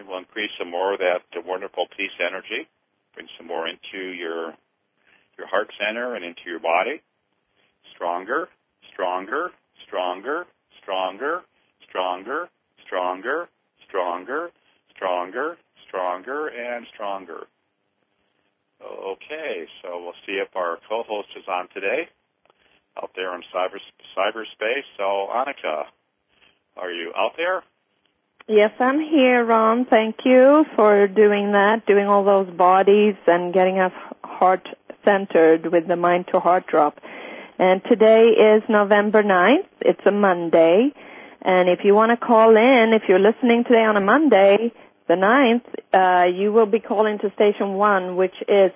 and we'll increase some more of that wonderful peace energy, bring some more into your heart center and into your body. Stronger, stronger, stronger, stronger, stronger, stronger, stronger, stronger, stronger, and stronger. Okay, so we'll see if our co-host is on today out there in cyberspace. So, Annika, are you out there? Yes, I'm here, Ron. Thank you for doing that, doing all those bodies and getting us heart-centered with the Mind to Heart drop. And today is November 9th. It's a Monday. And if you want to call in, if you're listening today on a Monday, the 9th, you will be calling to Station 1, which is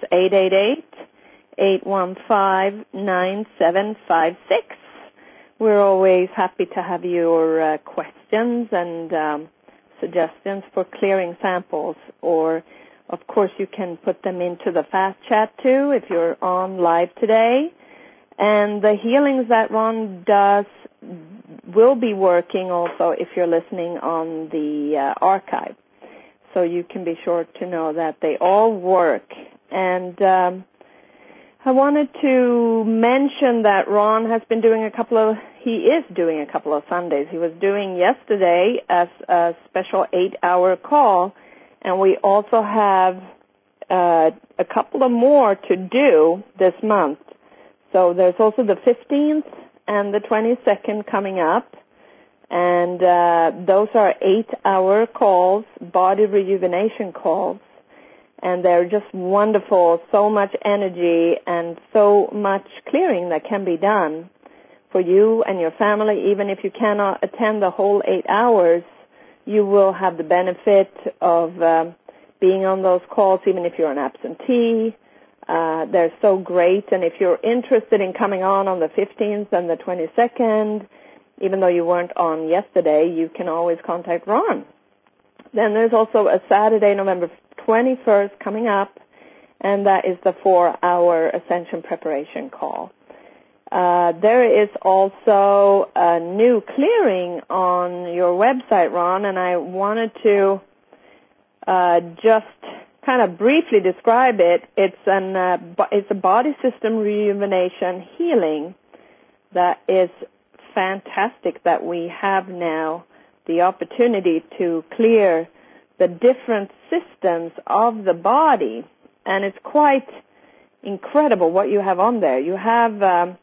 888-815-9756. We're always happy to have your questions and suggestions for clearing samples. Or, of course, you can put them into the fast chat, too, if you're on live today. And the healings that Ron does will be working also if you're listening on the archive. So you can be sure to know that they all work. And I wanted to mention that Ron has been doing he is doing a couple of Sundays. He was doing yesterday as a special 8-hour call, and we also have a couple of more to do this month. So there's also the 15th and the 22nd coming up. And those are 8-hour calls, body rejuvenation calls, and they're just wonderful. So much energy and so much clearing that can be done for you and your family. Even if you cannot attend the whole 8 hours, you will have the benefit of being on those calls, even if you're an absentee. They're so great, and if you're interested in coming on the 15th and the 22nd, even though you weren't on yesterday, you can always contact Ron. Then there's also a Saturday, November 21st, coming up, and that is the 4-hour Ascension Preparation Call. There is also a new clearing on your website, Ron, and I wanted to just kind of briefly describe it. It's a body system rejuvenation healing that is fantastic, that we have now the opportunity to clear the different systems of the body, and it's quite incredible what you have on there. You have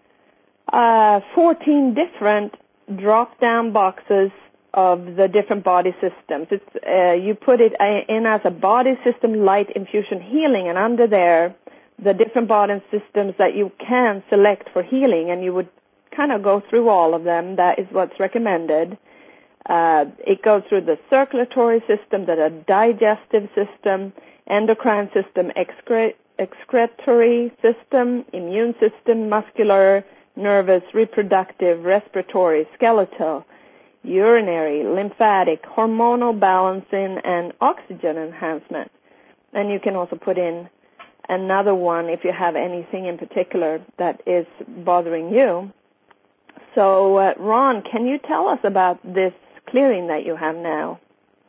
14 different drop-down boxes of the different body systems. You put it in as a body system light infusion healing, and under there, the different body systems that you can select for healing, and you would kind of go through all of them. That is what's recommended. It goes through the circulatory system, the digestive system, endocrine system, excretory system, immune system, muscular, nervous, reproductive, respiratory, skeletal, urinary, lymphatic, hormonal balancing, and oxygen enhancement. And you can also put in another one if you have anything in particular that is bothering you. So, Ron, can you tell us about this clearing that you have now?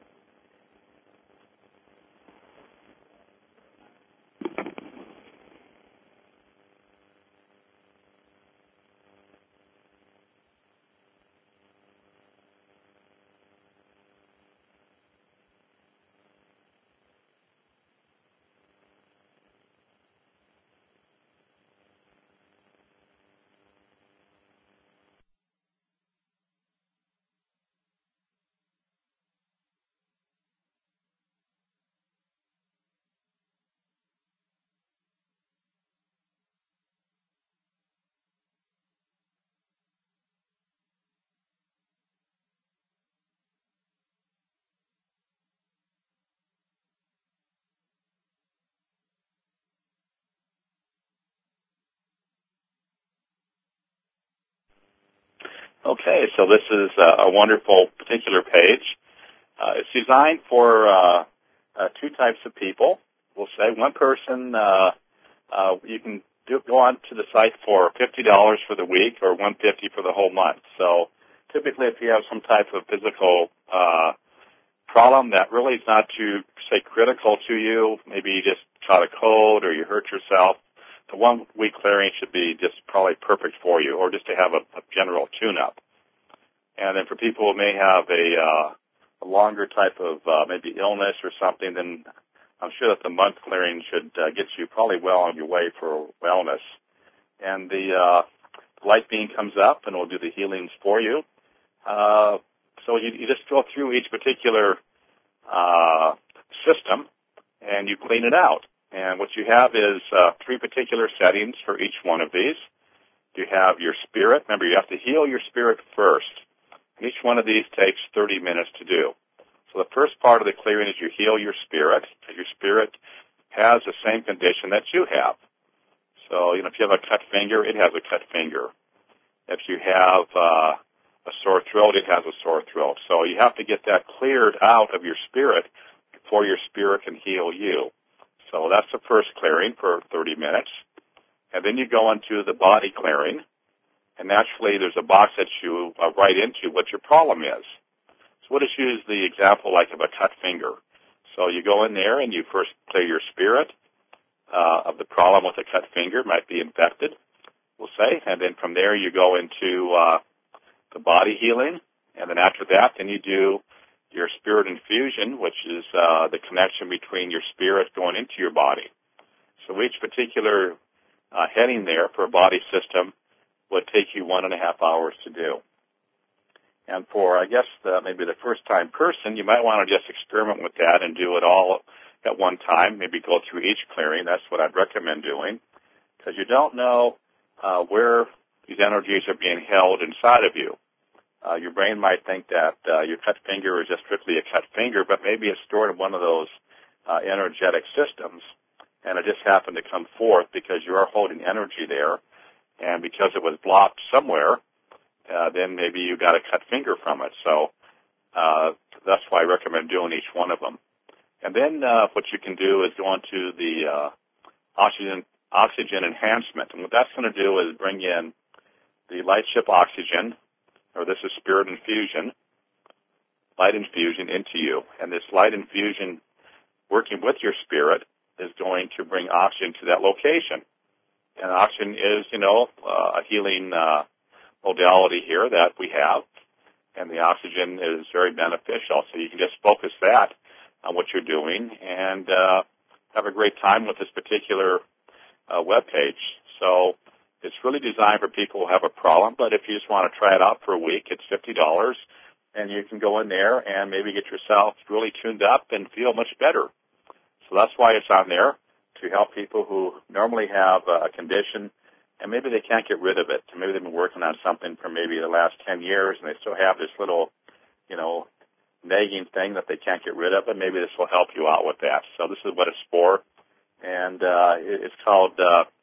Okay, so this is a wonderful particular page. It's designed for two types of people. We'll say one person, you can go on to the site for $50 for the week or $150 for the whole month. So typically if you have some type of physical problem that really is not too, say, critical to you, maybe you just caught a cold or you hurt yourself, the 1 week clearing should be just probably perfect for you, or just to have a general tune-up. And then for people who may have a longer type of maybe illness or something, then I'm sure that the month clearing should get you probably well on your way for wellness. And the light beam comes up and will do the healings for you. So you just go through each particular system and you clean it out. And what you have is 3 particular settings for each one of these. You have your spirit. Remember, you have to heal your spirit first. Each one of these takes 30 minutes to do. So the first part of the clearing is you heal your spirit, because your spirit has the same condition that you have. So, if you have a cut finger, it has a cut finger. If you have a sore throat, it has a sore throat. So you have to get that cleared out of your spirit before your spirit can heal you. So that's the first clearing for 30 minutes. And then you go into the body clearing. And naturally, there's a box that you write into what your problem is. So we'll just use the example like of a cut finger. So you go in there and you first clear your spirit of the problem with a cut finger. It might be infected, we'll say. And then from there, you go into the body healing. And then after that, then you do your spirit infusion, which is the connection between your spirit going into your body. So each particular heading there for a body system would take you 1.5 hours to do. And for, I guess, maybe the first-time person, you might want to just experiment with that and do it all at one time, maybe go through each clearing. That's what I'd recommend doing, because you don't know where these energies are being held inside of you. Your brain might think that your cut finger is just strictly a cut finger, but maybe it's stored in one of those energetic systems, and it just happened to come forth because you are holding energy there, and because it was blocked somewhere, then maybe you got a cut finger from it. So that's why I recommend doing each one of them. And then what you can do is go into the oxygen enhancement. And what that's going to do is bring in the light ship oxygen, or this is spirit infusion, light infusion into you. And this light infusion, working with your spirit, is going to bring oxygen to that location. And oxygen is, a healing modality here that we have. And the oxygen is very beneficial. So you can just focus that on what you're doing and have a great time with this particular web page. So it's really designed for people who have a problem, but if you just want to try it out for a week, it's $50, and you can go in there and maybe get yourself really tuned up and feel much better. So that's why it's on there, to help people who normally have a condition and maybe they can't get rid of it. Maybe they've been working on something for maybe the last 10 years and they still have this little, nagging thing that they can't get rid of, and maybe this will help you out with that. So this is what it's for, and it's called,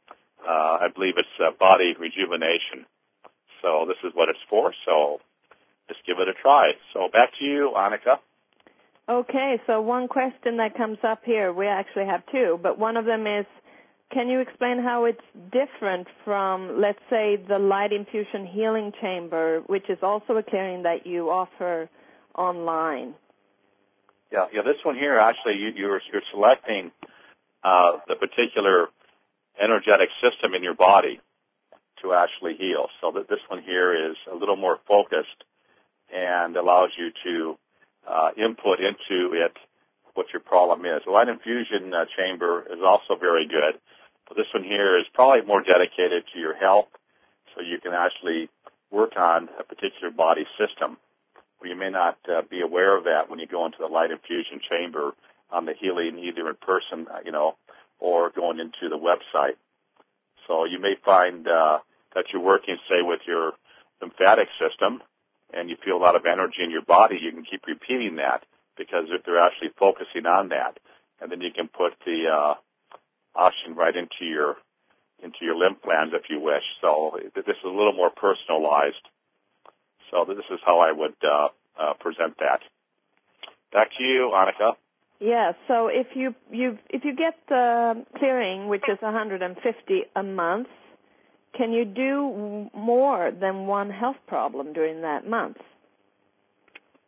I believe it's body rejuvenation. So this is what it's for, so just give it a try. So back to you, Annika. Okay, so one question that comes up here, we actually have two, but one of them is, can you explain how it's different from, let's say, the light infusion healing chamber, which is also a clearing that you offer online? Yeah. This one here, actually, you're selecting the particular energetic system in your body to actually heal. So that this one here is a little more focused and allows you to input into it what your problem is. The light infusion chamber is also very good, but this one here is probably more dedicated to your health, so you can actually work on a particular body system. Well, you may not be aware of that when you go into the light infusion chamber on the healing, either in person, or going into the website. So you may find that you're working, say, with your lymphatic system, and you feel a lot of energy in your body. You can keep repeating that because they're actually focusing on that, and then you can put the oxygen right into your lymph glands if you wish. So this is a little more personalized. So this is how I would present that. Back to you, Annika. Yeah. So if you get the clearing, which is $150 a month, can you do more than one health problem during that month?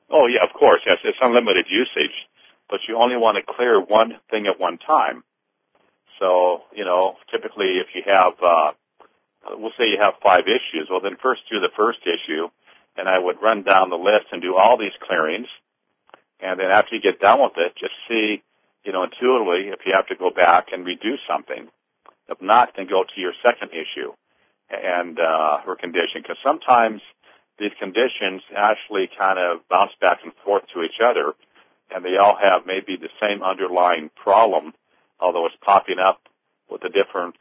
Oh, yeah, of course. Yes, it's unlimited usage, but you only want to clear one thing at one time. So, typically if you have, we'll say you have 5 issues, well, then first do the first issue, and I would run down the list and do all these clearings. And then after you get done with it, just see, intuitively if you have to go back and redo something. If not, then go to your second issue and or condition, because sometimes these conditions actually kind of bounce back and forth to each other, and they all have maybe the same underlying problem, although it's popping up with a different,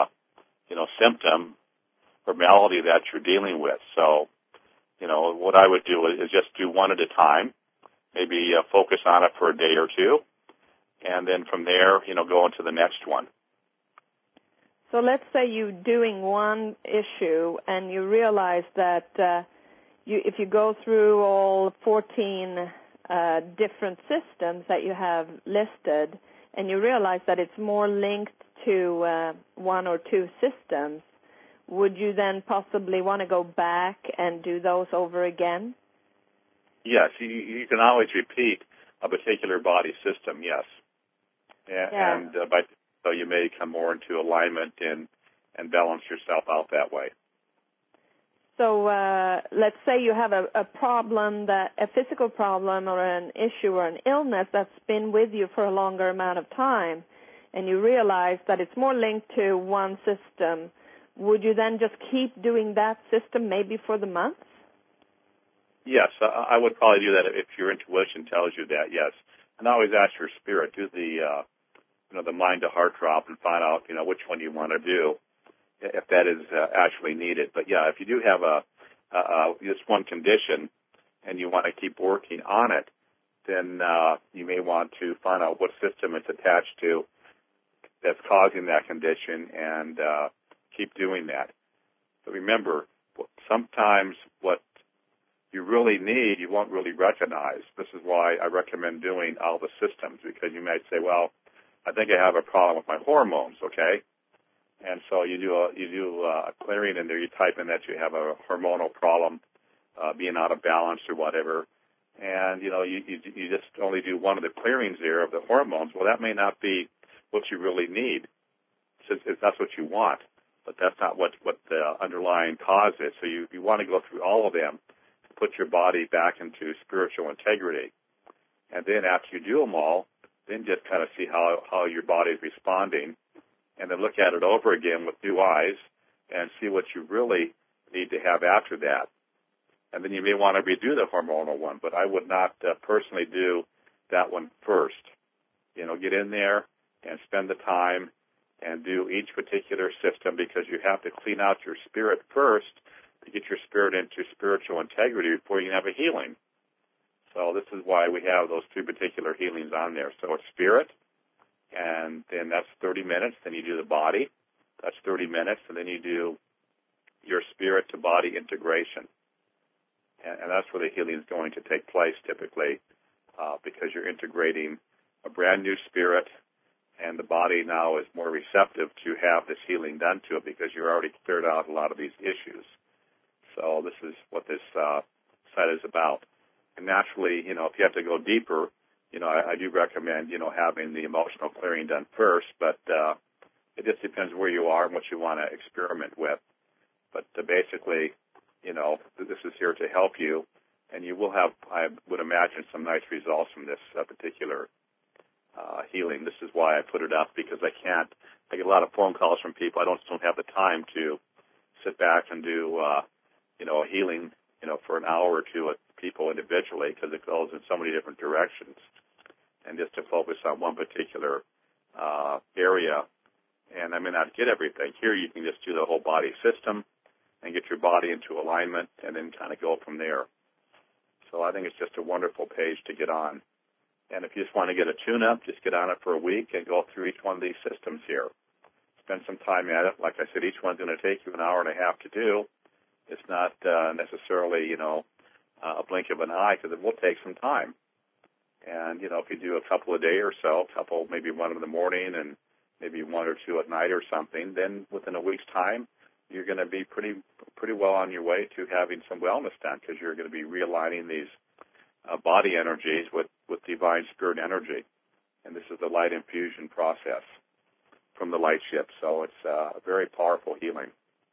symptom or malady that you're dealing with. So, what I would do is just do one at a time, maybe focus on it for a day or two, and then from there, go into the next one. So let's say you're doing one issue and you realize that if you go through all 14 different systems that you have listed, and you realize that it's more linked to one or two systems, would you then possibly want to go back and do those over again? Yes, you can always repeat a particular body system, yes. And so you may come more into alignment and balance yourself out that way. So let's say you have a problem, a physical problem or an issue or an illness that's been with you for a longer amount of time, and you realize that it's more linked to one system. Would you then just keep doing that system maybe for the month? Yes, I would probably do that if your intuition tells you that, yes. And always ask your spirit, do the mind to heart drop and find out, which one you want to do, if that is actually needed. But yeah, if you do have just one condition and you want to keep working on it, then you may want to find out what system it's attached to that's causing that condition and keep doing that. But remember, sometimes what you really need, you won't really recognize. This is why I recommend doing all the systems, because you might say, well, I think I have a problem with my hormones, okay? And so you do a clearing in there. You type in that you have a hormonal problem, being out of balance or whatever, and you just only do one of the clearings there of the hormones. Well, that may not be what you really need, since that's what you want, but that's not what the underlying cause is. So you want to go through all of them to put your body back into spiritual integrity, and then after you do them all, then just kind of see how your body is responding, and then look at it over again with new eyes and see what you really need to have after that. And then you may want to redo the hormonal one, but I would not personally do that one first. Get in there and spend the time and do each particular system, because you have to clean out your spirit first to get your spirit into spiritual integrity before you can have a healing. So this is why we have those 3 particular healings on there. So it's spirit, and then that's 30 minutes. Then you do the body. That's 30 minutes. And then you do your spirit to body integration. And that's where the healing is going to take place typically, because you're integrating a brand new spirit, and the body now is more receptive to have this healing done to it, because you've already cleared out a lot of these issues. So this is what this site is about. And naturally, if you have to go deeper, I do recommend, having the emotional clearing done first, but it just depends where you are and what you want to experiment with. But basically, this is here to help you, and you will have, I would imagine, some nice results from this particular healing. This is why I put it up, because I get a lot of phone calls from people. I don't have the time to sit back and do, a healing, for an hour or two with people individually, because it goes in so many different directions. And just to focus on one particular area, and I may not get everything. Here you can just do the whole body system and get your body into alignment, and then kind of go from there. So I think it's just a wonderful page to get on. And if you just want to get a tune-up, just get on it for a week and go through each one of these systems here. Spend some time at it. Like I said, each one's going to take you an hour and a half to do. It's not necessarily, a blink of an eye, because it will take some time. And, if you do a couple a day or so, maybe one in the morning and maybe 1 or 2 at night or something, then within a week's time, you're going to be pretty well on your way to having some wellness done, because you're going to be realigning these body energies with divine spirit energy. And this is the light infusion process from the light ship. So it's a very powerful healing.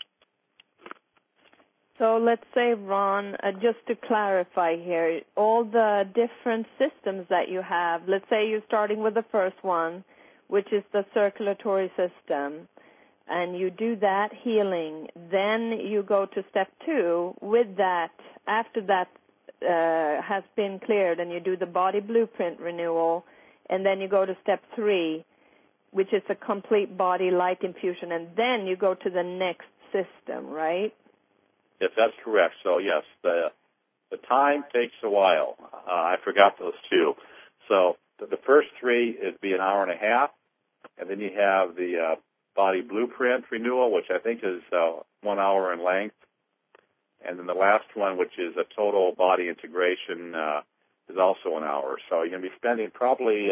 So let's say, Ron, just to clarify here, all the different systems that you have, let's say you're starting with the first one, which is the circulatory system, and you do that healing. Then you go to step 2 with that, after that has been cleared, and you do the body blueprint renewal, and then you go to step 3, which is a complete body light infusion, and then you go to the next system, right? Yes, that's correct. So, yes, the time takes a while. I forgot those 2. So the first 3 is be an hour and a half, and then you have the body blueprint renewal, which I think is 1 hour in length. And then the last one, which is a total body integration, is also an hour. So you're going to be spending probably,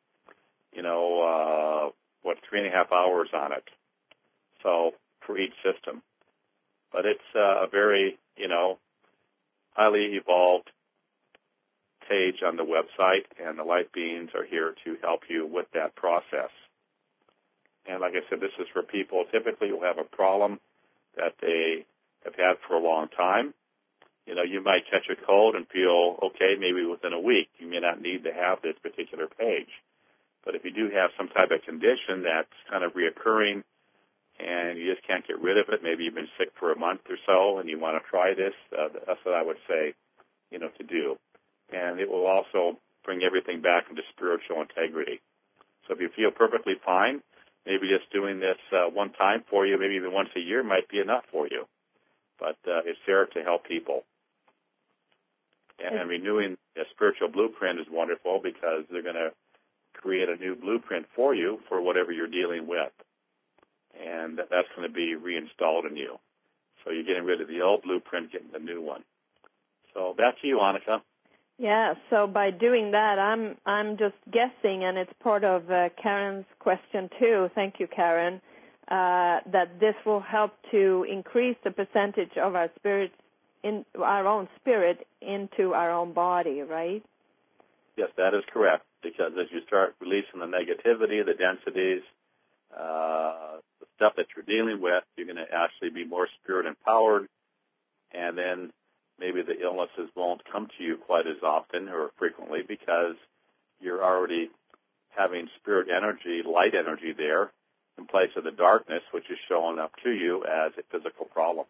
3.5 hours on it. So for each system. But it's a very, highly evolved page on the website, and the light beings are here to help you with that process. And like I said, this is for people typically who have a problem that they have had for a long time. You might catch a cold and feel okay maybe within a week. You may not need to have this particular page. But if you do have some type of condition that's kind of reoccurring and you just can't get rid of it, maybe you've been sick for a month or so and you want to try this, that's what I would say, to do. And it will also bring everything back into spiritual integrity. So if you feel perfectly fine, maybe just doing this one time for you, maybe even once a year might be enough for you. But it's there to help people. And renewing a spiritual blueprint is wonderful because they're going to create a new blueprint for you for whatever you're dealing with. And that's going to be reinstalled in you. So you're getting rid of the old blueprint, getting the new one. So back to you, Annika. Yeah, so by doing that, I'm just guessing, and it's part of Karen's question too. Thank you, Karen. That this will help to increase the percentage of our spirit, in our own spirit, into our own body, right? Yes, that is correct. Because as you start releasing the negativity, the densities, the stuff that you're dealing with, you're going to actually be more spirit empowered, and then maybe the illnesses won't come to you quite as often or frequently because you're already having spirit energy, light energy there in place of the darkness, which is showing up to you as a physical problem.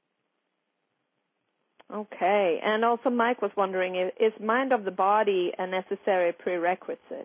Okay. And also Mike was wondering, is mind of the body a necessary prerequisite?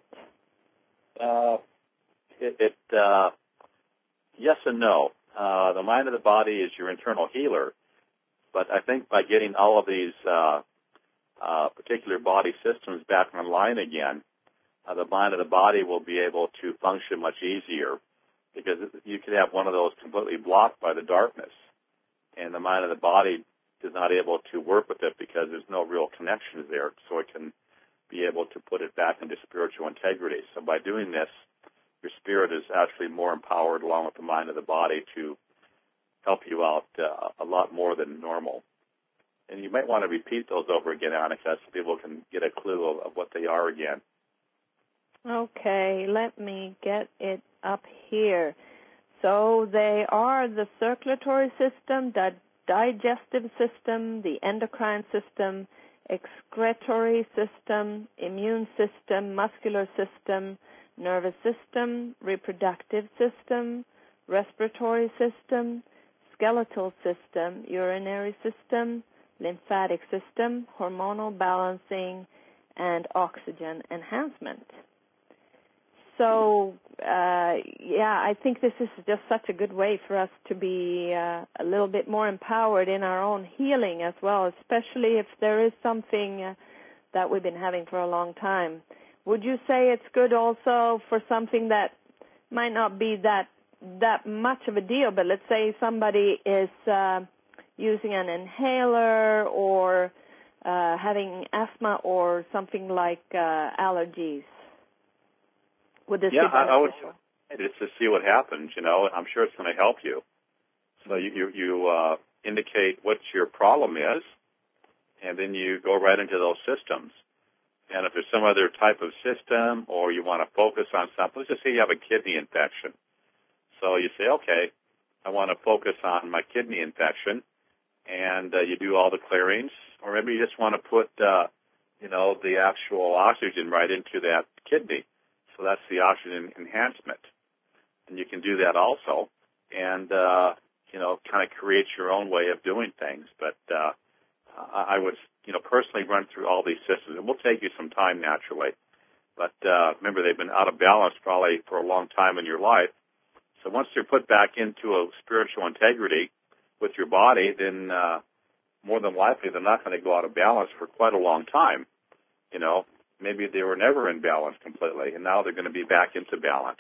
Yes and no. The mind of the body is your internal healer, but I think by getting all of these particular body systems back online again, the mind of the body will be able to function much easier because you could have one of those completely blocked by the darkness, and the mind of the body is not able to work with it because there's no real connections there, so it can be able to put it back into spiritual integrity. So by doing this, your spirit is actually more empowered along with the mind of the body to help you out a lot more than normal. And you might want to repeat those over again, Annika, so people can get a clue of what they are again. Okay, let me get it up here. So they are the circulatory system, the digestive system, the endocrine system, excretory system, immune system, muscular system, nervous system, reproductive system, respiratory system, skeletal system, urinary system, lymphatic system, hormonal balancing, and oxygen enhancement. So, I think this is just such a good way for us to be a little bit more empowered in our own healing as well, especially if there is something that we've been having for a long time. Would you say it's good also for something that might not be that much of a deal, but let's say somebody is using an inhaler or having asthma or something like allergies? Would this be beneficial? I would just to see what happens. I'm sure it's going to help you. So you indicate what your problem is, and then you go right into those systems. And if there's some other type of system or you want to focus on something, let's just say you have a kidney infection. So you say, okay, I want to focus on my kidney infection, and you do all the clearings, or maybe you just want to put, the actual oxygen right into that kidney. So that's the oxygen enhancement. And you can do that also, and, kind of create your own way of doing things. But I would, personally run through all these systems. It will take you some time naturally. But remember, they've been out of balance probably for a long time in your life. So once they're put back into a spiritual integrity with your body, then more than likely they're not going to go out of balance for quite a long time. Maybe they were never in balance completely, and now they're going to be back into balance.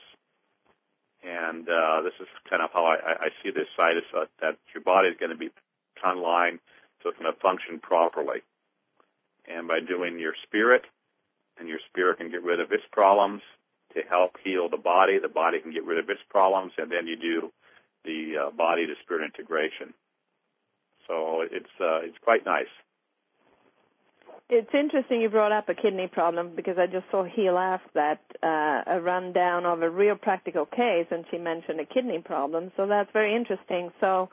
And this is kind of how I see this side, is that your body is going to be online so it's going to function properly. And by doing your spirit, and your spirit can get rid of its problems to help heal the body can get rid of its problems, and then you do the body to spirit integration. So it's quite nice. It's interesting you brought up a kidney problem, because I just saw Heal ask that, a rundown of a real practical case, and she mentioned a kidney problem. So that's very interesting. So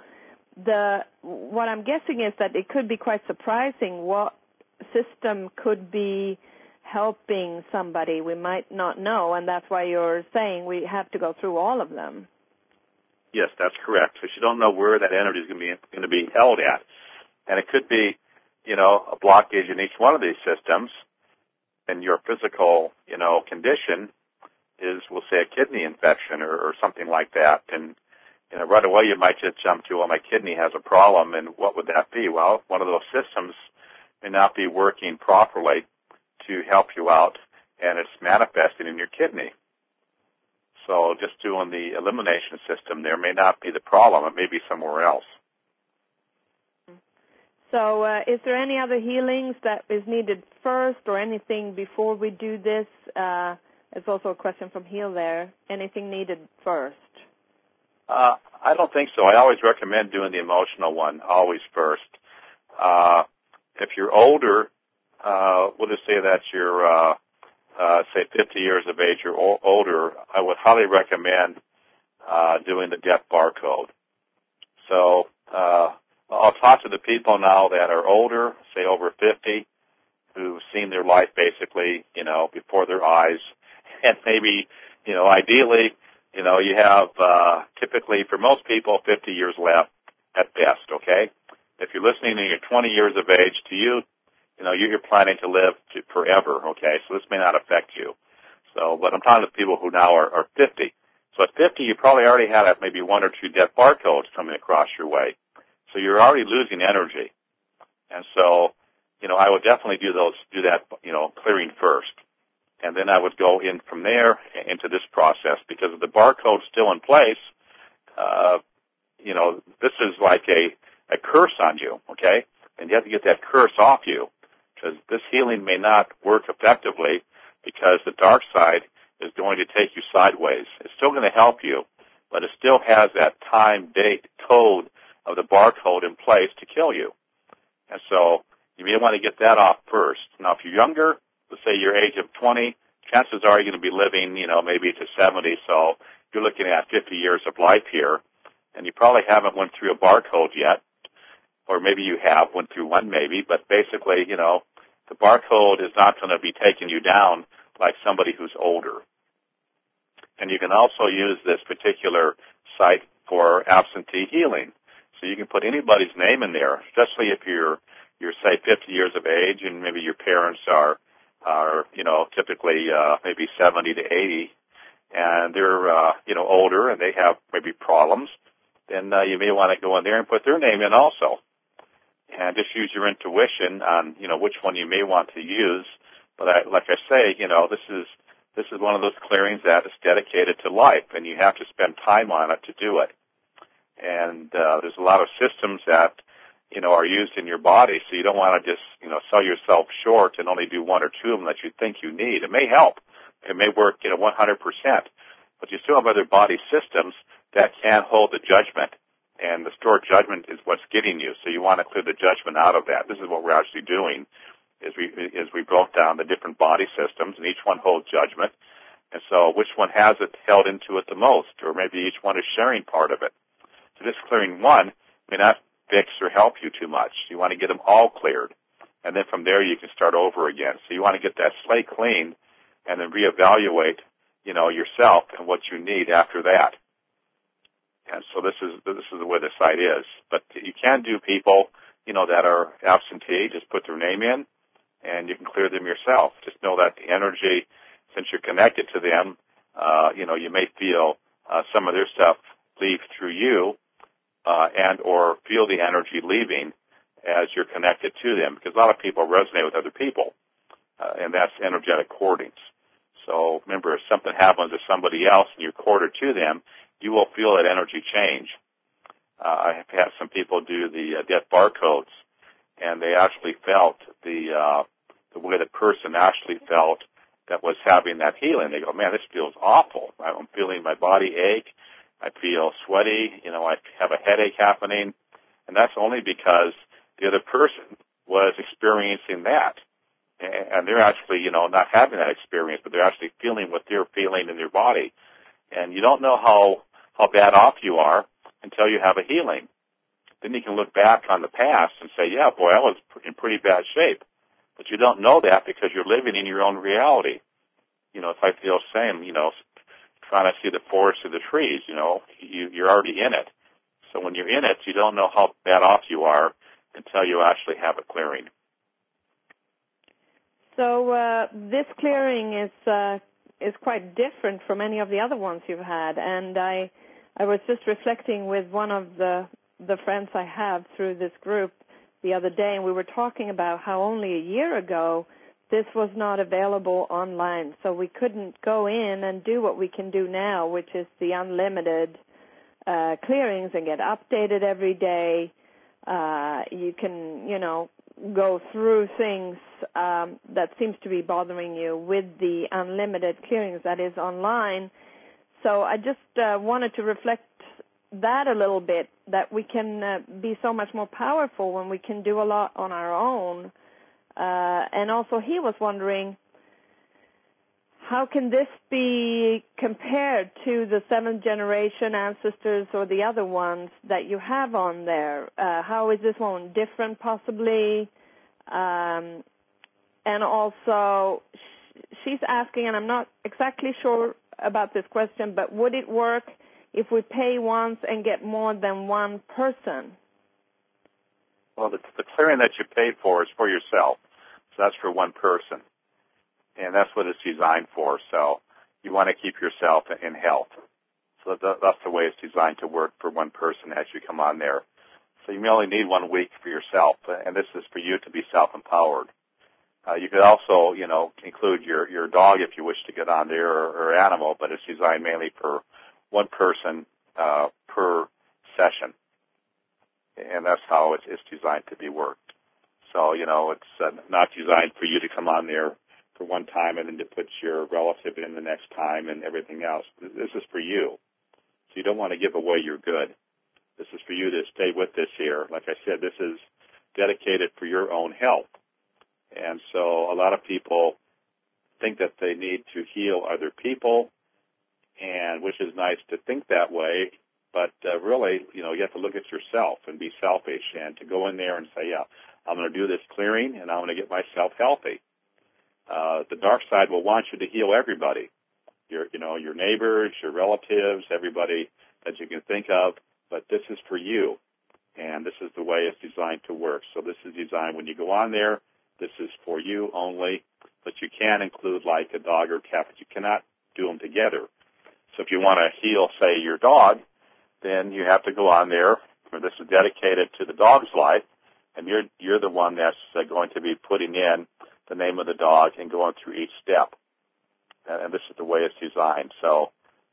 what I'm guessing is that it could be quite surprising what system could be helping somebody we might not know, and that's why you're saying we have to go through all of them. Yes, that's correct. Because you don't know where that energy is going to be held at. And it could be, a blockage in each one of these systems, and your physical, condition is, we'll say, a kidney infection or something like that. And, right away you might just jump to, well, my kidney has a problem, and what would that be? Well, one of those systems may not be working properly to help you out, and it's manifesting in your kidney. So just doing the elimination system there may not be the problem. It may be somewhere else. So is there any other healings that is needed first, or anything before we do this? It's also a question from Heal there. Anything needed first? I don't think so. I always recommend doing the emotional one always first. If you're older, we'll just say that you're, say, 50 years of age or older, I would highly recommend doing the death barcode. So I'll talk to the people now that are older, say over 50, who've seen their life basically, before their eyes. And maybe, ideally, you have typically for most people 50 years left at best, okay? If you're listening and you're 20 years of age, to you, you're planning to live forever, okay? So this may not affect you. So, but I'm talking to people who now are 50. So at 50, you probably already had maybe one or two death barcodes coming across your way. So you're already losing energy. And so, I would definitely do that, clearing first. And then I would go in from there into this process, because if the barcode's still in place, this is like a curse on you, okay? And you have to get that curse off you, because this healing may not work effectively because the dark side is going to take you sideways. It's still going to help you, but it still has that time, date, code of the barcode in place to kill you. And so you may want to get that off first. Now, if you're younger, let's say your age of 20, chances are you're going to be living, maybe to 70, so you're looking at 50 years of life here, and you probably haven't went through a barcode yet, or maybe you have, went through one maybe, but basically, the barcode is not going to be taking you down like somebody who's older. And you can also use this particular site for absentee healing. So you can put anybody's name in there, especially if you're say 50 years of age and maybe your parents are typically maybe 70 to 80, and they're older and they have maybe problems. Then you may want to go in there and put their name in also, and just use your intuition on which one you may want to use. But like I say, this is one of those clearings that is dedicated to life, and you have to spend time on it to do it. And there's a lot of systems that are used in your body, so you don't want to just sell yourself short and only do one or two of them that you think you need. It may help, it may work 100%, but you still have other body systems that can't hold the judgment, and the stored judgment is what's getting you. So you want to clear the judgment out of that. This is what we're actually doing, as we broke down the different body systems, and each one holds judgment. And so which one has it held into it the most, or maybe each one is sharing part of it. So this clearing one may not fix or help you too much. You want to get them all cleared. And then from there you can start over again. So you want to get that slate cleaned and then reevaluate, yourself and what you need after that. And so this is the way the site is. But you can do people, that are absentee, just put their name in and you can clear them yourself. Just know that the energy, since you're connected to them, you may feel some of their stuff leave through you and or feel the energy leaving as you're connected to them, because a lot of people resonate with other people, and that's energetic cordings. So remember, if something happens to somebody else and you're corded to them, you will feel that energy change. I have had some people do the death barcodes, and they actually felt the way the person actually felt that was having that healing. They go, man, this feels awful. I'm feeling my body ache. I feel sweaty. I have a headache happening. And that's only because the other person was experiencing that. And they're actually, not having that experience, but they're actually feeling what they're feeling in their body. And you don't know how bad off you are until you have a healing. Then you can look back on the past and say, yeah, boy, I was in pretty bad shape. But you don't know that because you're living in your own reality. If I feel the same, trying to see the forest or the trees, you're already in it. So when you're in it, you don't know how bad off you are until you actually have a clearing. So this clearing is quite different from any of the other ones you've had, and I was just reflecting with one of the friends I have through this group the other day, and we were talking about how only a year ago this was not available online, so we couldn't go in and do what we can do now, which is the unlimited clearings and get updated every day. You can, go through things that seems to be bothering you with the unlimited clearings that is online. So I just wanted to reflect that a little bit, that we can be so much more powerful when we can do a lot on our own. And also he was wondering, how can this be compared to the seventh generation ancestors or the other ones that you have on there? How is this one different possibly? And also she's asking, and I'm not exactly sure about this question, but would it work if we pay once and get more than one person? Well, the clearing that you paid for is for yourself. So that's for one person. And that's what it's designed for. So you want to keep yourself in health. So that's the way it's designed to work for one person as you come on there. So you may only need 1 week for yourself, and this is for you to be self-empowered. You could also, include your dog if you wish to get on there, or animal, but it's designed mainly for one person per session. And that's how it's designed to be worked. So, it's not designed for you to come on there for one time and then to put your relative in the next time and everything else. This is for you. So you don't want to give away your good. This is for you to stay with this here. Like I said, this is dedicated for your own health. And so a lot of people think that they need to heal other people, and which is nice to think that way, but really, you have to look at yourself and be selfish and to go in there and say, yeah, I'm going to do this clearing and I'm going to get myself healthy. The dark side will want you to heal everybody, your neighbors, your relatives, everybody that you can think of, but this is for you, and this is the way it's designed to work. So this is designed when you go on there, this is for you only, but you can include like a dog or cat, but you cannot do them together. So if you want to heal, say, your dog, then you have to go on there. This is dedicated to the dog's life, and you're the one that's going to be putting in the name of the dog and going through each step. And this is the way it's designed. So,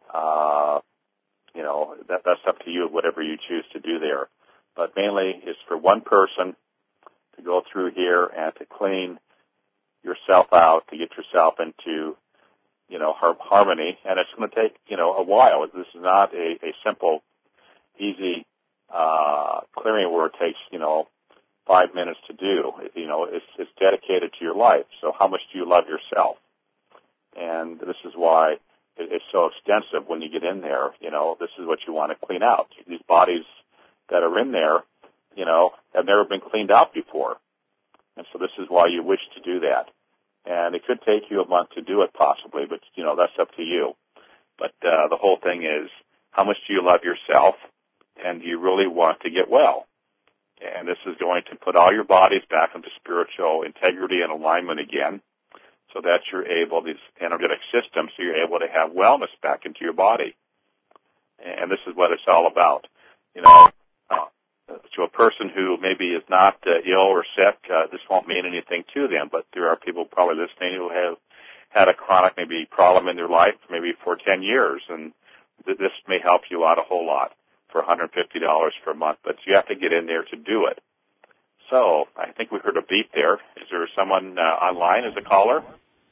that's up to you, whatever you choose to do there. But mainly it's for one person to go through here and to clean yourself out, to get yourself into, harmony. And it's going to take, a while. This is not a simple, easy clearing where it takes, 5 minutes to do. You know, it's dedicated to your life. So how much do you love yourself? And this is why it's so extensive when you get in there. You know, this is what you want to clean out. These bodies that are in there, you know, have never been cleaned out before. And so this is why you wish to do that. And it could take you a month to do it possibly, but, you know, that's up to you. But the whole thing is, how much do you love yourself, and do you really want to get well? And this is going to put all your bodies back into spiritual integrity and alignment again, so that you're able, these energetic systems, so you're able to have wellness back into your body. And this is what it's all about. You know, to a person who maybe is not ill or sick, this won't mean anything to them, but there are people probably listening who have had a chronic maybe problem in their life, maybe for 10 years, and this may help you out a whole lot for $150 per month, but you have to get in there to do it. So I think we heard a beep there. Is there someone online as a caller?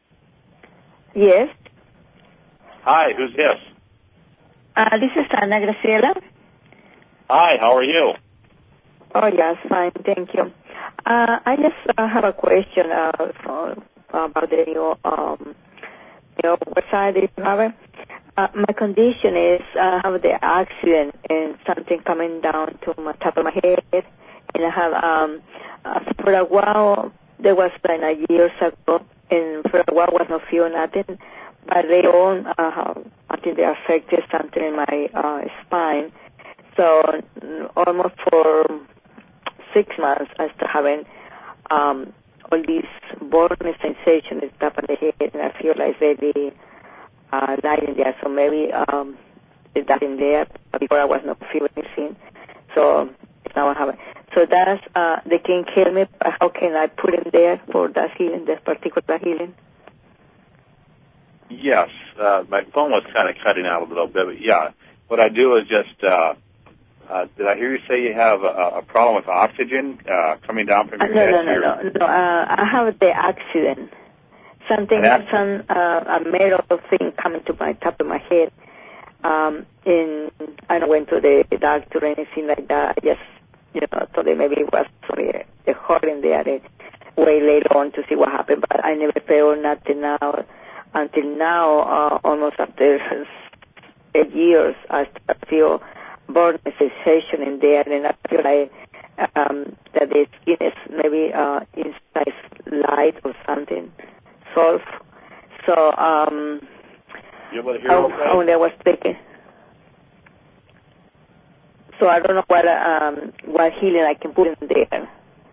Yes. Hi, who's this? This is Ana Graciela. Hi, how are you? Oh, yes, fine, thank you. I just have a question about the new website that you have. My condition is I have the accident and something coming down to my top of my head, and I have for a while, there was like years ago, and for a while I was not feeling nothing, but later on I think they affected something in my spine. So almost for 6 months I started having all these burning sensations in the top of the head, and I feel like very light in there. So maybe it's that in there. Before I was not feeling anything. So now I have it. So that's they can heal me. How can I put in there for that healing, that particular healing? Yes, my phone was kind of cutting out a little bit, but yeah, what I do is just, did I hear you say you have a problem with oxygen coming down from your head? No. I have the accident. Something, a metal thing coming to my top of my head. And I don't went to the doctor or anything like that. I just, thought that maybe it was only a hurt in there. Way later on to see what happened, but I never felt nothing now. Until now, almost after 8 years, I start to feel burning sensation in there, and I feel like that the skin is maybe inside light or something, soft. So you able to hear okay? I was thinking. So I don't know what healing I can put in there.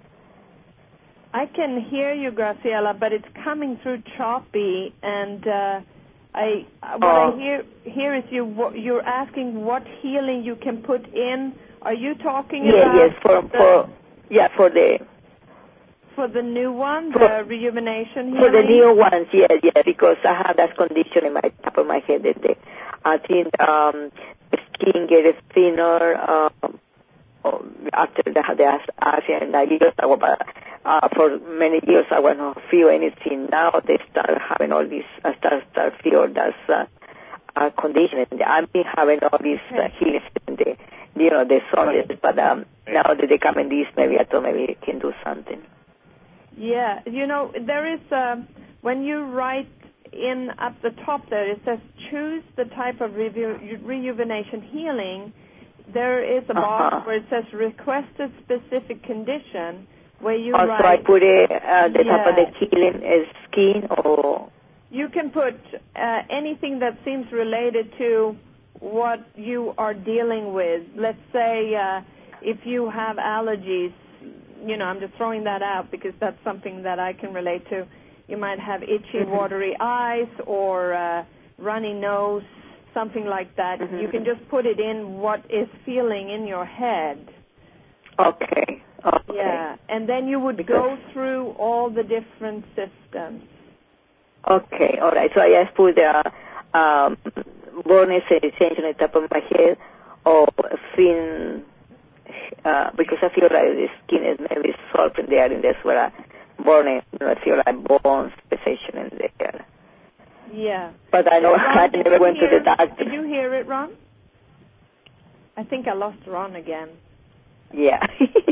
I can hear you, Graciela, but it's coming through choppy, and I hear is you're asking what healing you can put in. Are you talking about? Yes, for the new one, the rejuvenation healing? For the new ones, yes, because I have that condition in my top of my head. I think the skin gets thinner after the accident. For many years I was not feel anything. Now they start having all these. I start feel that's condition. I've been having all these healings in the solid, but now that they come in these, maybe I thought maybe it can do something. Yeah, there is when you write in at the top there, it says choose the type of rejuvenation healing. There is a box where it says request a specific condition, where you write. So I put the top of the healing is skin, or you can put anything that seems related to what you are dealing with. Let's say if you have allergies, I'm just throwing that out because that's something that I can relate to. You might have itchy, watery eyes or runny nose, something like that. Mm-hmm. You can just put it in what is feeling in your head. Okay. Yeah, and then you would go through all the different systems. Okay, all right. So I just put the burning sensation on the top of my head, or thin, because I feel like the skin is maybe soft in there, and that's where I burning. I feel like bones sensation in there. Yeah. But I know Ron, I never went to the doctor. Did you hear it, Ron? I think I lost Ron again. Yeah.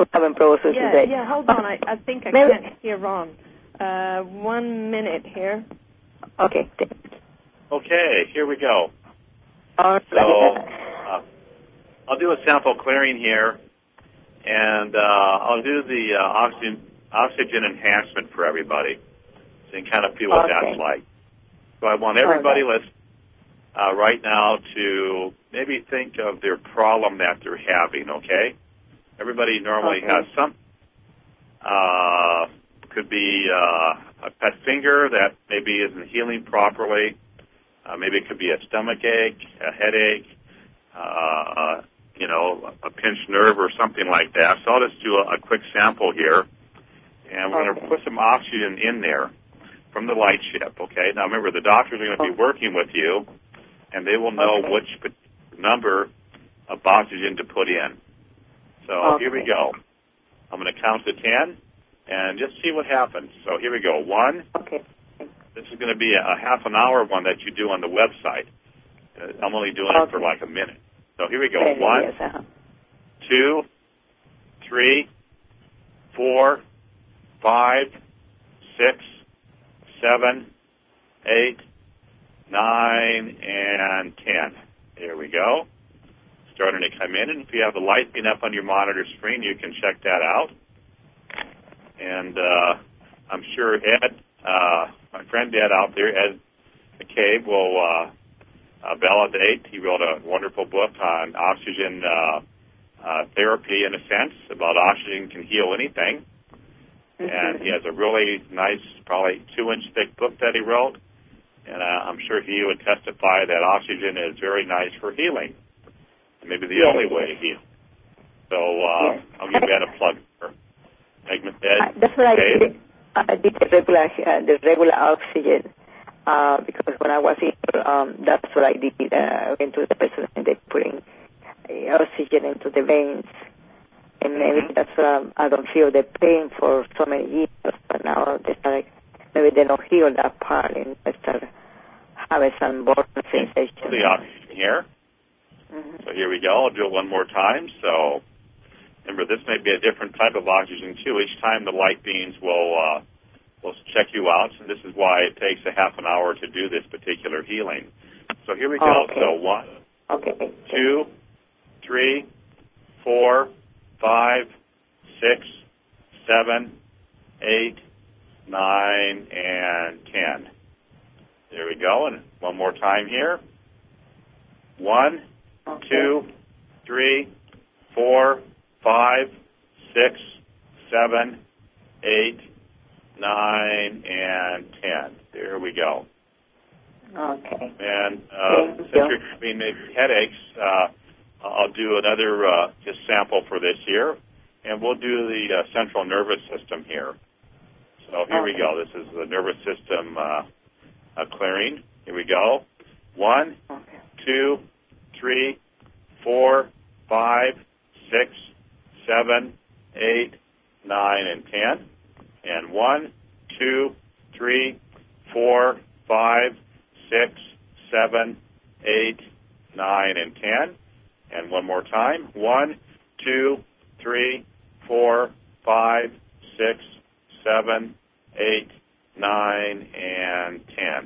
we haven't processed today. Yeah, hold on. I think I can't hear Ron. 1 minute here. Okay. Okay, here we go. All right. So I'll do a sample clearing here, and I'll do the oxygen enhancement for everybody, so you can kind of feel what that's like. So I want everybody listening right now to maybe think of their problem that they're having, okay? Everybody normally has some. Could be a pet finger that maybe isn't healing properly. Maybe it could be a stomach ache, a headache, a pinched nerve or something like that. So I'll just do a quick sample here. And we're going to put some oxygen in there from the light ship, okay? Now remember, the doctors are going to be working with you, and they will know which number of oxygen to put in. So here we go. I'm going to count to 10 and just see what happens. So here we go. 1. Okay. This is going to be a half an hour one that you do on the website. I'm only doing it for like a minute. So here we go. 1, 2, 3, 4, 5, 6, 7, 8, 9, and 10. There we go. Starting to come in, and if you have the light being up on your monitor screen, you can check that out. And I'm sure Ed, my friend Ed out there, Ed McCabe, will validate. He wrote a wonderful book on oxygen therapy, in a sense, about oxygen can heal anything. And he has a really nice, probably 2-inch thick book that he wrote. And I'm sure he would testify that oxygen is very nice for healing. Maybe the only way to heal. So I'll give Ed a plug for that's what I did. I did the regular oxygen because when I was ill, that's what I did. I went to the person and they putting oxygen into the veins. And maybe that's why I don't feel the pain for so many years. But now they start, maybe they don't heal that part and they start having some burn sensation. The oxygen here. So here we go. I'll do it one more time. So remember, this may be a different type of oxygen too. Each time the light beams will check you out. So this is why it takes a half an hour to do this particular healing. So here we go. So 1, 2, 3, 4, 5, 6, 7, 8, 9, and 10. There we go. And one more time here. 1, 2, 3, 4, 5, 6, 7, 8, 9, and 10. There we go. Okay. And since you're having maybe headaches, I'll do another just sample for this here, and we'll do the central nervous system here. So here we go. This is the nervous system clearing. Here we go. 1, 2, 3, 4, 5, 6, 7, 8, 9, and 10. And 1, 2, 3, 4, 5, 6, 7, 8, 9, and 10. And one more time. 1, 2, 3, 4, 5, 6, 7, 8, 9, and 10.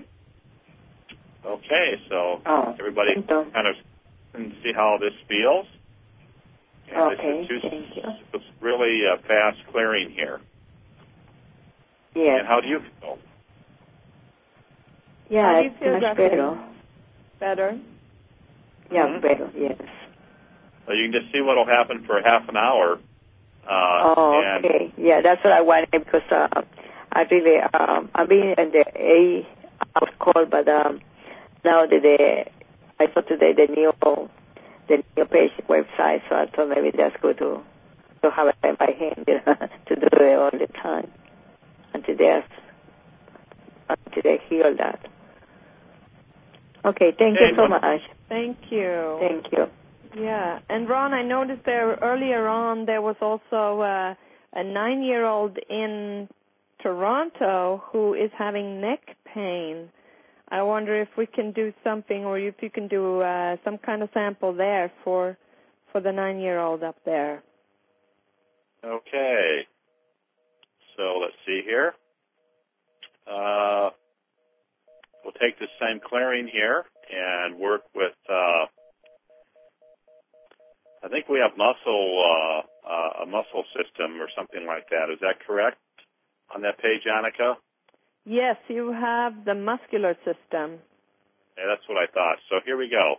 Okay, so everybody kind of can see how this feels. And this is really fast clearing here. Yeah. And how do you feel? Yeah, how do you feel, much better. Better? Yeah, better, yes. So you can just see what will happen for half an hour. Okay. Yeah, that's what I wanted because I really, I've been in the A house call, but now I saw today the new page website, so I thought maybe that's good to have it in my hand, to do it all the time until they heal that. Okay, thank you so much. Thank you. Thank you. Yeah, and Ron, I noticed there earlier on there was also a 9-year-old in Toronto who is having neck pain. I wonder if we can do something, or if you can do some kind of sample there for the 9-year-old up there. here. We'll take this same clearing here and work with, I think we have a muscle system or something like that. Is that correct on that page, Annika? Yes, you have the muscular system. Yeah, that's what I thought. So here we go.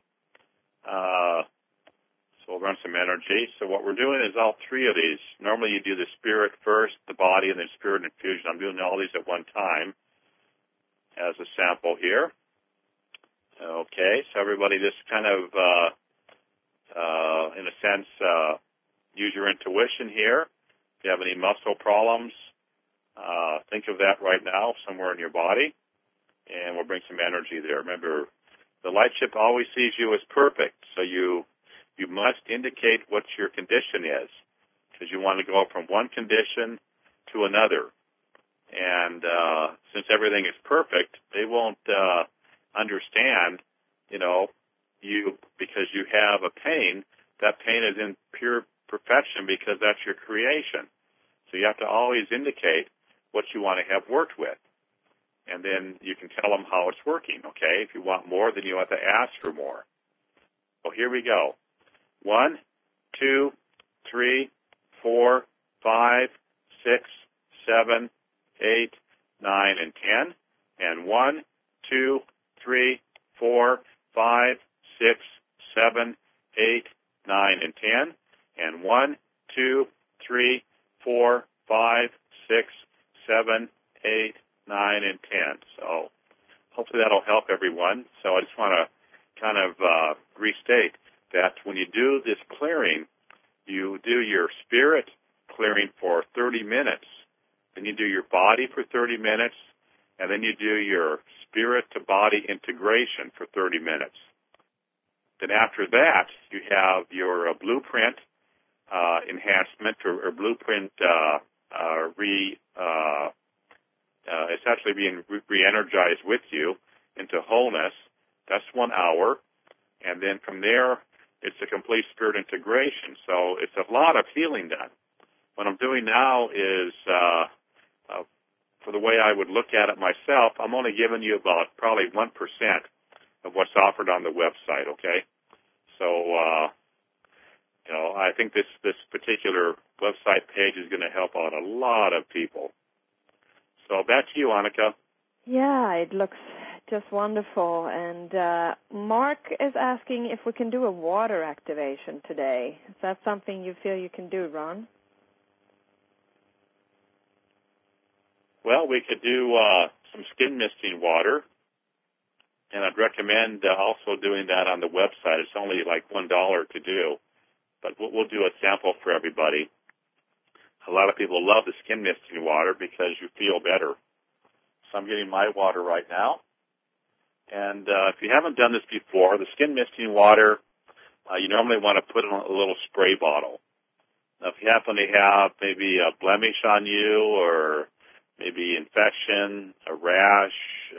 So we'll run some energy. So what we're doing is all three of these. Normally you do the spirit first, the body, and then spirit infusion. I'm doing all these at one time as a sample here. Okay, so everybody just kind of, in a sense, use your intuition here. If you have any muscle problems, think of that right now somewhere in your body, and we'll bring some energy there. Remember, the light ship always sees you as perfect, so you must indicate what your condition is, because you want to go from one condition to another. And since everything is perfect, they won't understand, you, because you have a pain. That pain is in pure perfection because that's your creation. So you have to always indicate what you want to have worked with. And then you can tell them how it's working, okay? If you want more, then you have to ask for more. So here we go. 1, 2, 3, 4, 5, 6, 7, 8, 9, and 10. And 1, 2, 3, 4, 5, 6, 7, 8, 9, and 10. And 1, 2, 3, 4, 5, 6, 7, 8, 9, and 10. So hopefully that'll help everyone. So I just want to kind of restate that when you do this clearing, you do your spirit clearing for 30 minutes. Then you do your body for 30 minutes. And then you do your spirit-to-body integration for 30 minutes. Then after that, you have your blueprint enhancement or blueprint it's actually being re-energized with you into wholeness. That's 1 hour. And then from there, it's a complete spirit integration. So it's a lot of healing done. What I'm doing now is, for the way I would look at it myself, I'm only giving you about probably 1% of what's offered on the website, okay? So, I think this particular website page is going to help out a lot of people. So back to you, Annika. Yeah, it looks just wonderful. And Mark is asking if we can do a water activation today. Is that something you feel you can do, Ron? Well, we could do some skin misting water, and I'd recommend also doing that on the website. It's only like $1 to do, but we'll do a sample for everybody. A lot of people love the skin misting water because you feel better. So I'm getting my water right now. And if you haven't done this before, the skin misting water, you normally want to put in a little spray bottle. Now, if you happen to have maybe a blemish on you or maybe infection, a rash,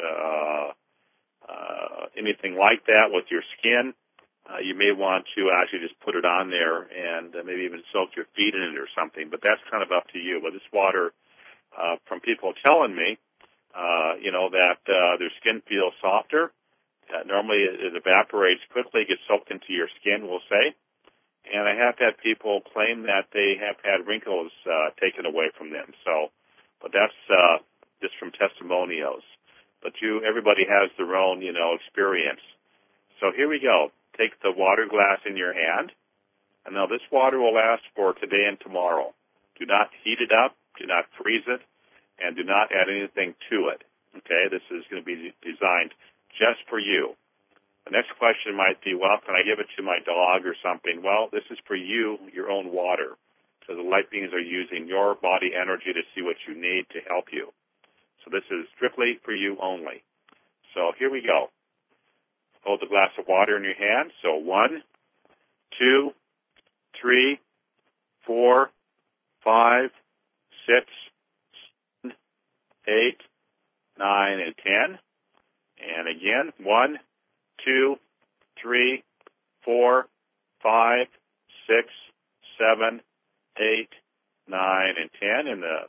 anything like that with your skin, you may want to actually just put it on there and maybe even soak your feet in it or something. But that's kind of up to you. But this water, from people telling me, that their skin feels softer. Normally it evaporates quickly, gets soaked into your skin, we'll say. And I have had people claim that they have had wrinkles taken away from them. So, but that's just from testimonials. But everybody has their own, experience. So here we go. Take the water glass in your hand. And now this water will last for today and tomorrow. Do not heat it up. Do not freeze it. And do not add anything to it. Okay? This is going to be designed just for you. The next question might be, well, can I give it to my dog or something? Well, this is for you, your own water. So the light beings are using your body energy to see what you need to help you. So this is strictly for you only. So here we go. Hold the glass of water in your hand. So 1, 2, 3, 4, 5, 6, 7, 8, 9, and 10. And again, 1, 2, 3, 4, 5, 6, 7, 8, 9, and 10. And the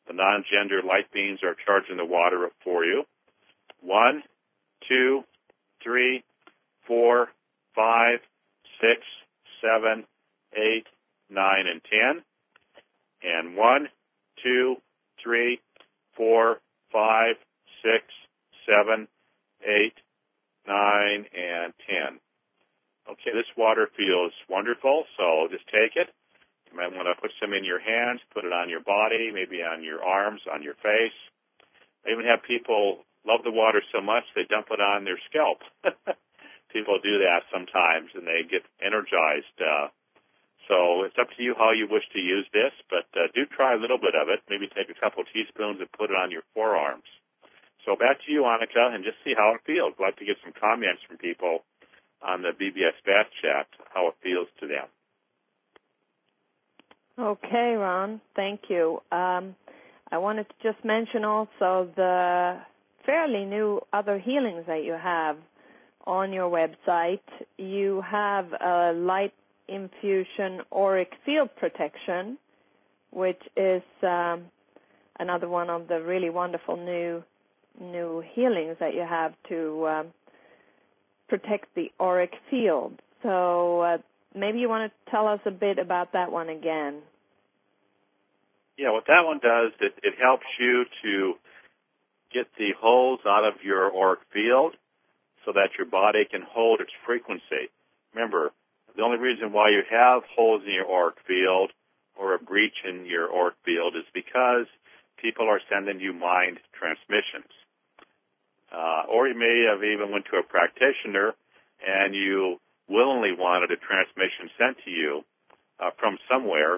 The non-gender light beings are charging the water up for you. 1, 2, 3, 4, 5, 6, 7, 8, 9, and 10. And 1, 2, 3, 4, 5, 6, 7, 8, 9, and 10. Okay, this water feels wonderful, so just take it. You might want to put some in your hands, put it on your body, maybe on your arms, on your face. I even have people love the water so much they dump it on their scalp. People do that sometimes, and they get energized. So it's up to you how you wish to use this, but do try a little bit of it. Maybe take a couple teaspoons and put it on your forearms. So back to you, Annika, and just see how it feels. I'd like to get some comments from people on the BBS Bath Chat, how it feels to them. Okay, Ron, thank you. I wanted to just mention also the fairly new other healings that you have on your website. You have a light infusion auric field protection, which is another one of the really wonderful new healings that you have to protect the auric field. So maybe you want to tell us a bit about that one again. Yeah, what that one does, it helps you to get the holes out of your auric field so that your body can hold its frequency. Remember, the only reason why you have holes in your auric field or a breach in your auric field is because people are sending you mind transmissions. Or you may have even went to a practitioner and you willingly wanted a transmission sent to you from somewhere,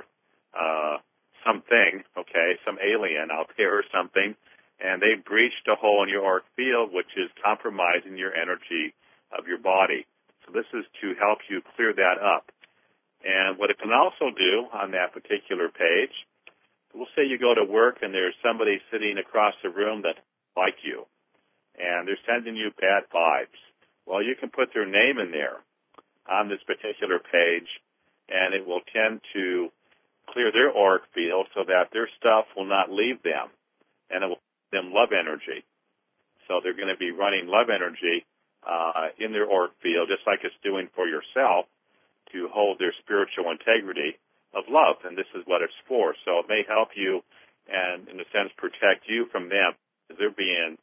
something, okay, some alien out there or something, and they breached a hole in your auric field, which is compromising your energy of your body. So this is to help you clear that up. And what it can also do on that particular page, we'll say you go to work and there's somebody sitting across the room that like you, and they're sending you bad vibes. Well, you can put their name in there on this particular page, and it will tend to clear their auric field so that their stuff will not leave them, and it will give them love energy. So they're going to be running love energy in their auric field, just like it's doing for yourself, to hold their spiritual integrity of love, and this is what it's for. So it may help you and, in a sense, protect you from them, because they're being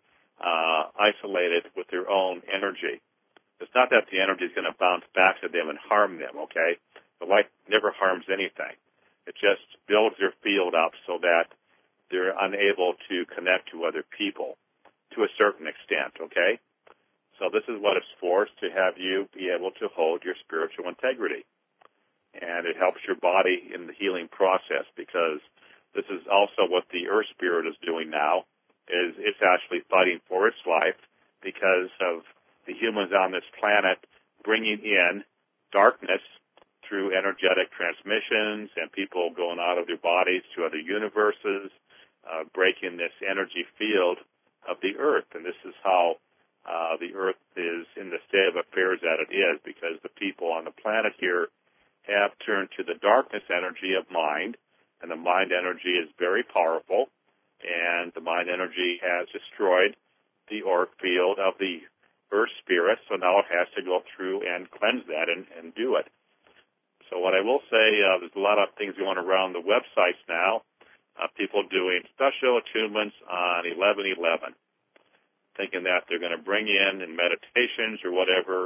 isolated with their own energy. It's not that the energy is going to bounce back to them and harm them, okay? The light never harms anything. It just builds their field up so that they're unable to connect to other people to a certain extent, okay? So this is what it's for, is to have you be able to hold your spiritual integrity. And it helps your body in the healing process, because this is also what the Earth Spirit is doing now, is it's actually fighting for its life because of the humans on this planet bringing in darkness through energetic transmissions and people going out of their bodies to other universes, breaking this energy field of the Earth. And this is how the Earth is in the state of affairs that it is, because the people on the planet here have turned to the darkness energy of mind, and the mind energy is very powerful, and the mind energy has destroyed the auric field of the Earth Spirit, so now it has to go through and cleanse that and do it. So what I will say, there's a lot of things going around the websites now, people doing special attunements on 11/11, thinking that they're going to bring in meditations or whatever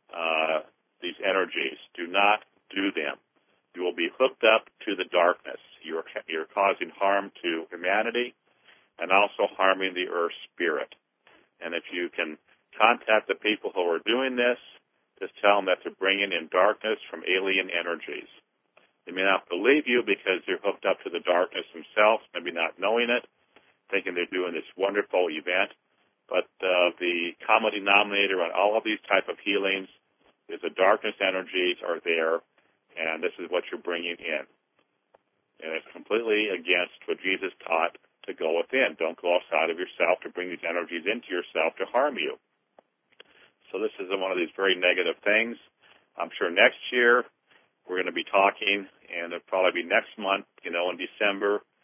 these energies. Do not do them. You will be hooked up to the darkness. You're causing harm to humanity and also harming the Earth Spirit. And if you can contact the people who are doing this, just tell them that they're bringing in darkness from alien energies. They may not believe you because they're hooked up to the darkness themselves, maybe not knowing it, thinking they're doing this wonderful event. But the common denominator on all of these type of healings is the darkness energies are there, and this is what you're bringing in. And it's completely against what Jesus taught, to go within. Don't go outside of yourself to bring these energies into yourself to harm you. So this is one of these very negative things. I'm sure next year we're going to be talking, and it'll probably be next month, in December,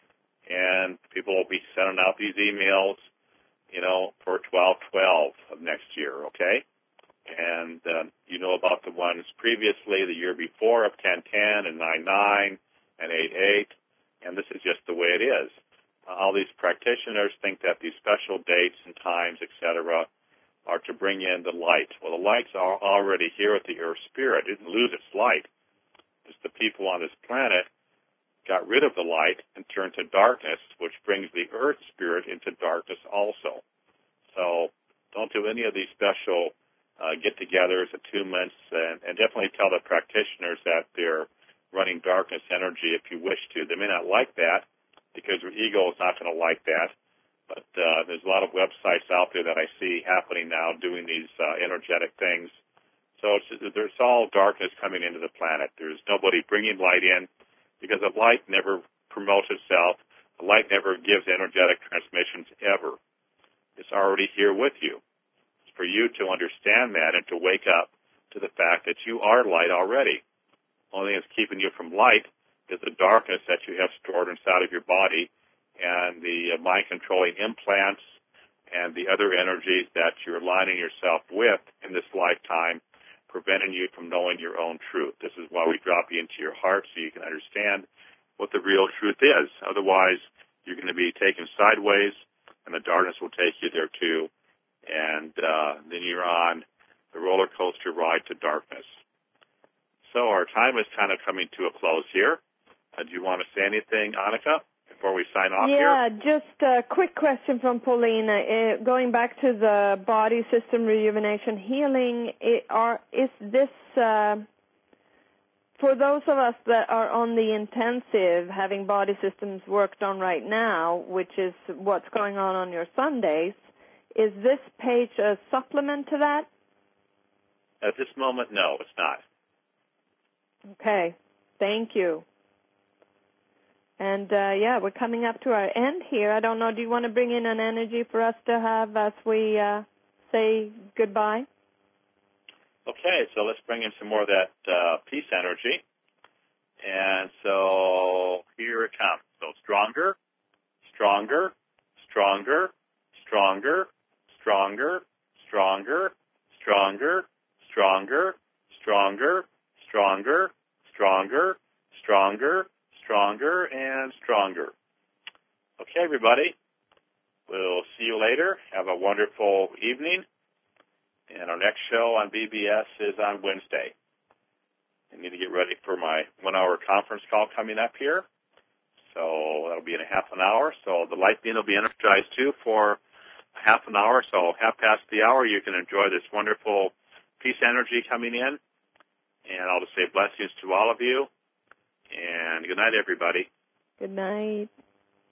and people will be sending out these emails, for 12/12 of next year, okay? And you know about the ones previously, the year before, of 10/10 and 9/9 and 8/8, and this is just the way it is. All these practitioners think that these special dates and times, etc., are to bring in the light. Well, the light's are already here at the Earth Spirit. It didn't lose its light. It's the people on this planet got rid of the light and turned to darkness, which brings the Earth Spirit into darkness also. So don't do any of these special get-togethers, attunements, and definitely tell the practitioners that they're running darkness energy if you wish to. They may not like that because your ego is not going to like that. But there's a lot of websites out there that I see happening now doing these energetic things. So there's all darkness coming into the planet. There's nobody bringing light in because the light never promotes itself. The light never gives energetic transmissions ever. It's already here with you. It's for you to understand that and to wake up to the fact that you are light already. Only thing that's keeping you from light is the darkness that you have stored inside of your body and the mind-controlling implants and the other energies that you're aligning yourself with in this lifetime, preventing you from knowing your own truth. This is why we drop you into your heart so you can understand what the real truth is. Otherwise, you're going to be taken sideways, and the darkness will take you there too, and then you're on the roller coaster ride to darkness. So our time is kind of coming to a close here. Do you want to say anything, Annika, before we sign off here? Yeah, just a quick question from Paulina. Going back to the body system rejuvenation healing, is this, for those of us that are on the intensive, having body systems worked on right now, which is what's going on your Sundays, is this page a supplement to that? At this moment, no, it's not. Okay, thank you. And, we're coming up to our end here. I don't know, do you want to bring in an energy for us to have as we say goodbye? Okay, so let's bring in some more of that peace energy. And so here it comes. So stronger, stronger, stronger, stronger, stronger, stronger, stronger, stronger, stronger, stronger, stronger, stronger, stronger, and stronger. Okay, everybody. We'll see you later. Have a wonderful evening. And our next show on BBS is on Wednesday. I need to get ready for my 1-hour conference call coming up here. So that'll be in a half an hour. So the light beam will be energized too for a half an hour. So half past the hour, you can enjoy this wonderful peace energy coming in. And I'll just say blessings to all of you. And good night, everybody. Good night.